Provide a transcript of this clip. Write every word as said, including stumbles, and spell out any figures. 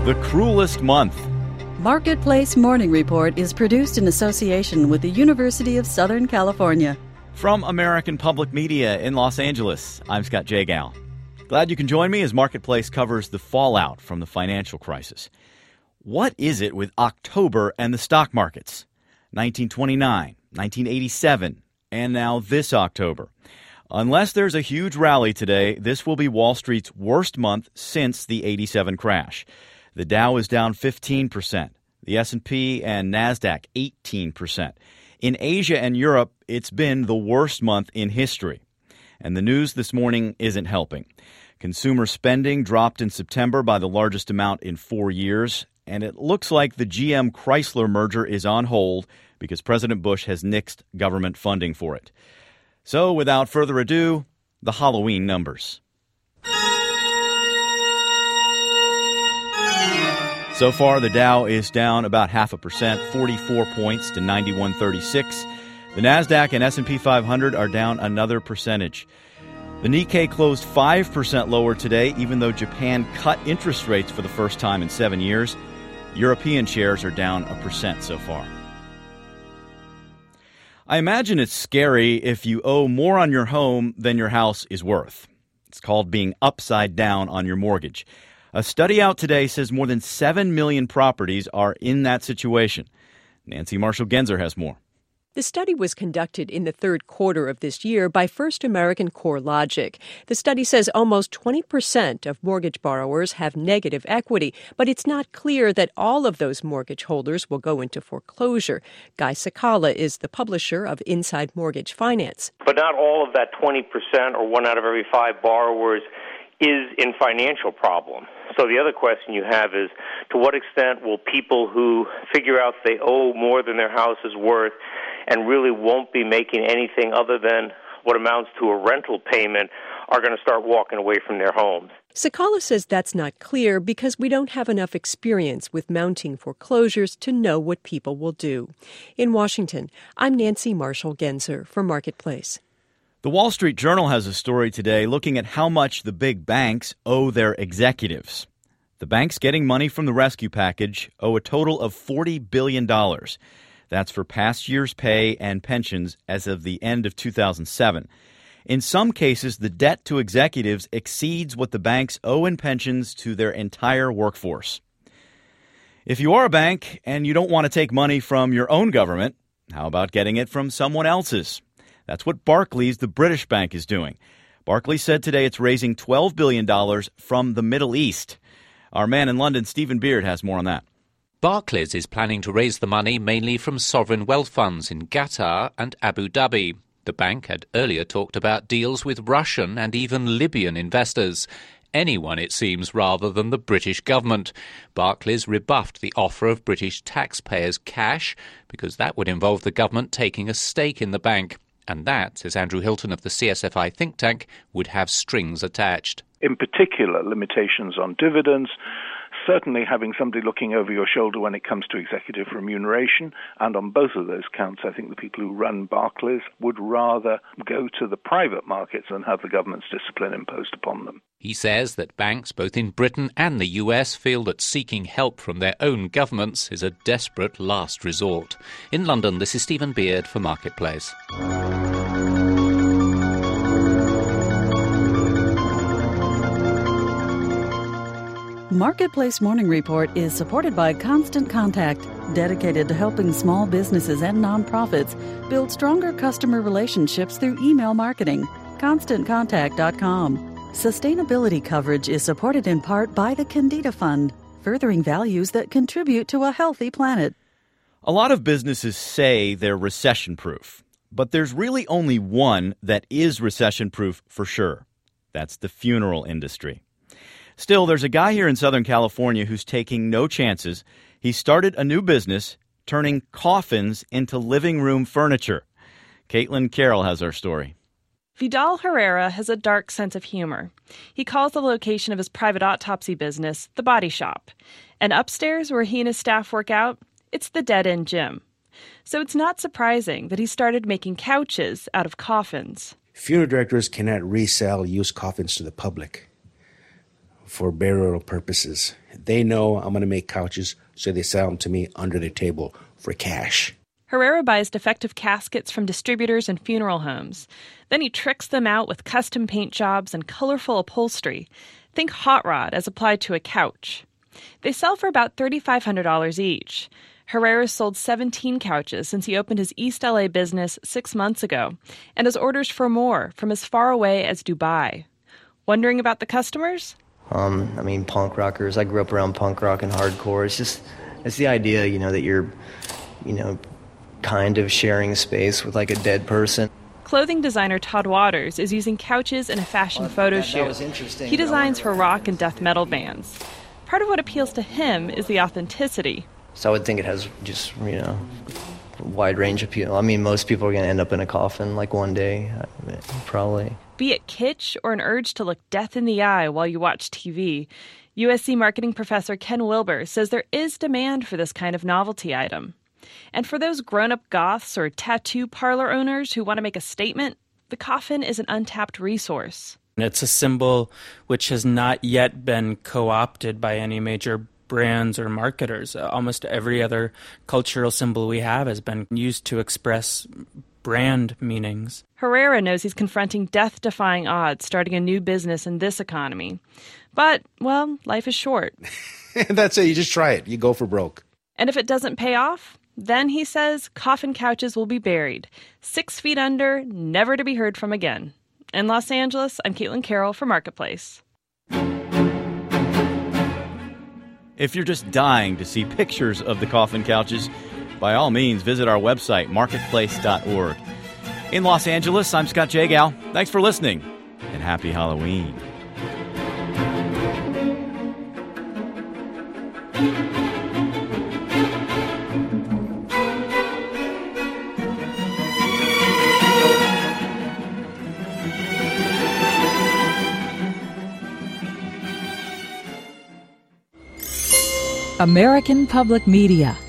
The cruelest month. Marketplace Morning Report is produced in association with the University of Southern California. From American Public Media in Los Angeles, I'm Scott Jagow. Glad you can join me as Marketplace covers the fallout from the financial crisis. What is it with October and the stock markets? nineteen twenty-nine, nineteen eighty-seven, and now this October. Unless there's a huge rally today, this will be Wall Street's worst month since the eighty-seven crash. The Dow is down fifteen percent. The S and P and NASDAQ eighteen percent. In Asia and Europe, it's been the worst month in history. And the news this morning isn't helping. Consumer spending dropped in September by the largest amount in four years. And it looks like the G M Chrysler merger is on hold because President Bush has nixed government funding for it. So without further ado, the Halloween numbers. So far, the Dow is down about half a percent, forty-four points to ninety-one thirty-six. The NASDAQ and S and P five hundred are down another percentage. The Nikkei closed five percent lower today, even though Japan cut interest rates for the first time in seven years. European shares are down a percent so far. I imagine it's scary if you owe more on your home than your house is worth. It's called being upside down on your mortgage. A study out today says more than seven million properties are in that situation. Nancy Marshall-Genzer has more. The study was conducted in the third quarter of this year by First American CoreLogic. The study says almost twenty percent of mortgage borrowers have negative equity, but it's not clear that all of those mortgage holders will go into foreclosure. Guy Cecala is the publisher of Inside Mortgage Finance. But not all of that twenty percent or one out of every five borrowers is in financial problem. So the other question you have is, to what extent will people who figure out they owe more than their house is worth and really won't be making anything other than what amounts to a rental payment are going to start walking away from their homes? Cecala says that's not clear because we don't have enough experience with mounting foreclosures to know what people will do. In Washington, I'm Nancy Marshall-Genzer for Marketplace. The Wall Street Journal has a story today looking at how much the big banks owe their executives. The banks getting money from the rescue package owe a total of forty billion dollars. That's for past year's pay and pensions as of the end of two thousand seven. In some cases, the debt to executives exceeds what the banks owe in pensions to their entire workforce. If you are a bank and you don't want to take money from your own government, how about getting it from someone else's? That's what Barclays, the British bank, is doing. Barclays said today it's raising twelve billion dollars from the Middle East. Our man in London, Stephen Beard, has more on that. Barclays is planning to raise the money mainly from sovereign wealth funds in Qatar and Abu Dhabi. The bank had earlier talked about deals with Russian and even Libyan investors. Anyone, it seems, rather than the British government. Barclays rebuffed the offer of British taxpayers' cash because that would involve the government taking a stake in the bank. And that, says Andrew Hilton of the C S F I think tank, would have strings attached. In particular, limitations on dividends, certainly having somebody looking over your shoulder when it comes to executive remuneration. And on both of those counts, I think the people who run Barclays would rather go to the private markets than have the government's discipline imposed upon them. He says that banks both in Britain and the U S feel that seeking help from their own governments is a desperate last resort. In London, this is Stephen Beard for Marketplace. Marketplace Morning Report is supported by Constant Contact, dedicated to helping small businesses and nonprofits build stronger customer relationships through email marketing. constant contact dot com. Sustainability coverage is supported in part by the Candida Fund, furthering values that contribute to a healthy planet. A lot of businesses say they're recession-proof, but there's really only one that is recession-proof for sure. That's the funeral industry. Still, there's a guy here in Southern California who's taking no chances. He started a new business, turning coffins into living room furniture. Caitlin Carroll has our story. Vidal Herrera has a dark sense of humor. He calls the location of his private autopsy business the Body Shop. And upstairs, where he and his staff work out, it's the dead-end gym. So it's not surprising that he started making couches out of coffins. Funeral directors cannot resell used coffins to the public for burial purposes. They know I'm going to make couches, so they sell them to me under the table for cash. Herrera buys defective caskets from distributors and funeral homes. Then he tricks them out with custom paint jobs and colorful upholstery. Think hot rod as applied to a couch. They sell for about three thousand five hundred dollars each. Herrera's sold seventeen couches since he opened his East L A business six months ago, and has orders for more from as far away as Dubai. Wondering about the customers? Um, I mean, punk rockers. I grew up around punk rock and hardcore. It's just, it's the idea, you know, that you're, you know, kind of sharing space with like a dead person. Clothing designer Todd Waters is using couches in a fashion Well, photo that- shoot. that was interesting. He designs for rock and death metal bands. Part of what appeals to him is the authenticity. So I would think it has just, you know, a wide range of people. I mean, most people are going to end up in a coffin like one day, probably. Be it kitsch or an urge to look death in the eye while you watch T V, U S C marketing professor Ken Wilber says there is demand for this kind of novelty item. And for those grown-up goths or tattoo parlor owners who want to make a statement, the coffin is an untapped resource. It's a symbol which has not yet been co-opted by any major brands or marketers. Almost every other cultural symbol we have has been used to express brand meanings. Herrera knows he's confronting death-defying odds starting a new business in this economy. But, well, life is short. That's it. You just try it. You go for broke. And if it doesn't pay off, then, he says, coffin couches will be buried, six feet under, never to be heard from again. In Los Angeles, I'm Caitlin Carroll for Marketplace. If you're just dying to see pictures of the coffin couches, by all means, visit our website, marketplace dot org. In Los Angeles, I'm Scott Jagow. Thanks for listening, and happy Halloween. American Public Media